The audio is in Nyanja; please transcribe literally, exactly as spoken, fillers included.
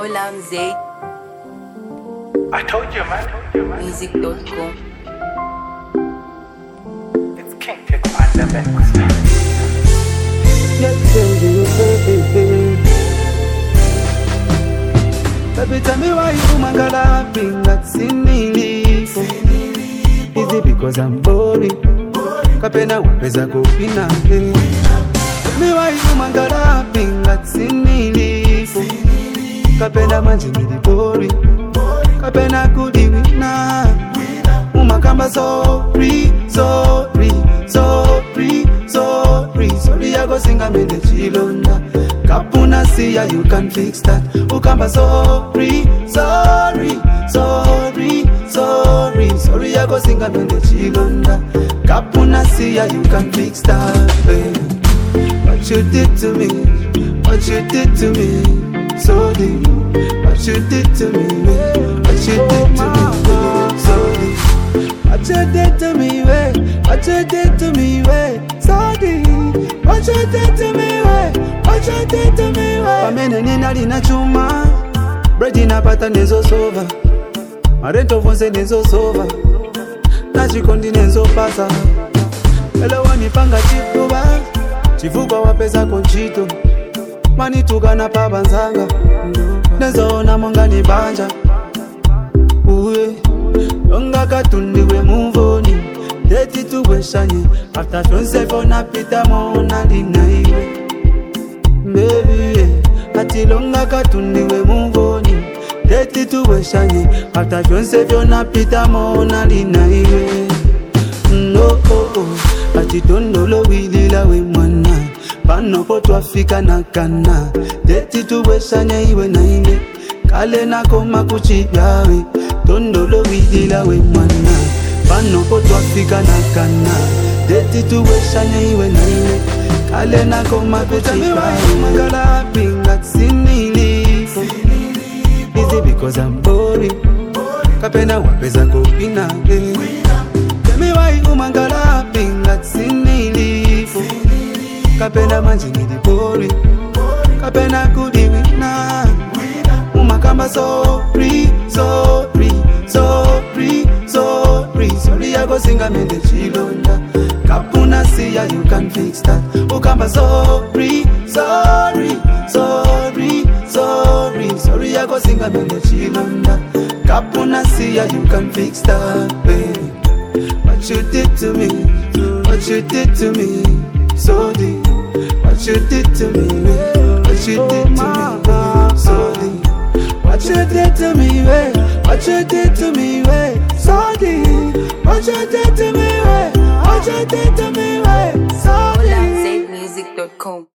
Olam Zay, I told you, man. music dot com. It's King Tick on the mix. Baby, tell me why you mangala pinga sinilipo. Is it because I'm boring? Kapena wapeza kupina. Tell me why you mangala pinga sinilipo. Kapena manje nilipori. Kapena kudiwina. Umakamba sorry, sorry, sorry, sorry. Sorry, I go sing a mende chilonda. Kapuna siya, you can fix that. Ukamba sorry, sorry, sorry, sorry. Sorry, I go sing a mende chilonda. Kapuna siya, you can fix that, babe. What you did to me, what you did to me, so deep. What you did to me, babe. What you did to me, babe, so deep. What you did to me, babe. What you did to me, babe, so deep. What you did to me, babe. What you did to me, babe. Pamene nina lina chuma, bread na pata nezo sova, marento vonse nezo sova, na chikondi nezo pasa. Hello wani panga chifuba, chifugwa wapeza konchito, mani tukana pa banzanga, nezo na monga ni banja. Uwe, longa katundiwe muvoni, deti tuwe shanye, after shonse fona pita mona dinaiwe. Baby, yeah. Ati longa katundiwe muvoni, deti tuwe shanye, after shonse fona pita mona dinaiwe. No, oh, oh, ati tondolo wilila we mwana, pano poto afika na kana, deti tuwe shanye iwe na ile, kale na koma kuchigawe, tondolo wilila we mwana, pano poto afika na kana, deti tuwe shanye iwe na ile, kale na koma kuchigawe. Mangala pinga sinilipo. Is it because I'm boring? Kapena wapeza kupina, eh. Tell me why umangala pinga sinilipo. Kapena manje nilipori, kapena kudiwina. Umakamba sorry, sorry, sorry, sorry. Sorry, I go sing a mende chilonda. Kapuna siya, you can fix that. Ukamba sorry, sorry, sorry, sorry. Sorry, I go sing a mende chilonda. Kapuna siya, you can fix that, babe. What you did to me, what you did to me, so deep. What you did to me, babe. What you did to me, babe, so deep. What you did to me, babe. What you did to me, babe, so deep. What you did to me, babe. What you did to me, babe, so deep. Olam Zay music dot com.